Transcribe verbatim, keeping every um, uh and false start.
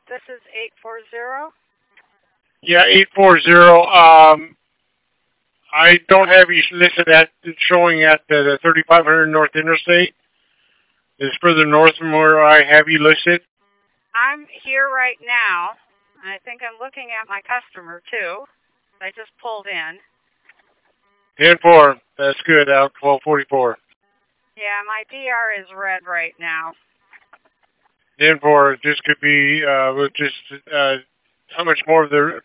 This is eight four zero. Yeah, eight four zero. Um, I don't have you listed at showing at the, the thirty-five hundred North Interstate. It's further north from where I have you listed. I'm here right now. I think I'm looking at my customer, too. I just pulled in. ten four. That's good, out twelve forty-four. Yeah, my D R is red right now. ten four. This could be, uh, just, uh, how much more of the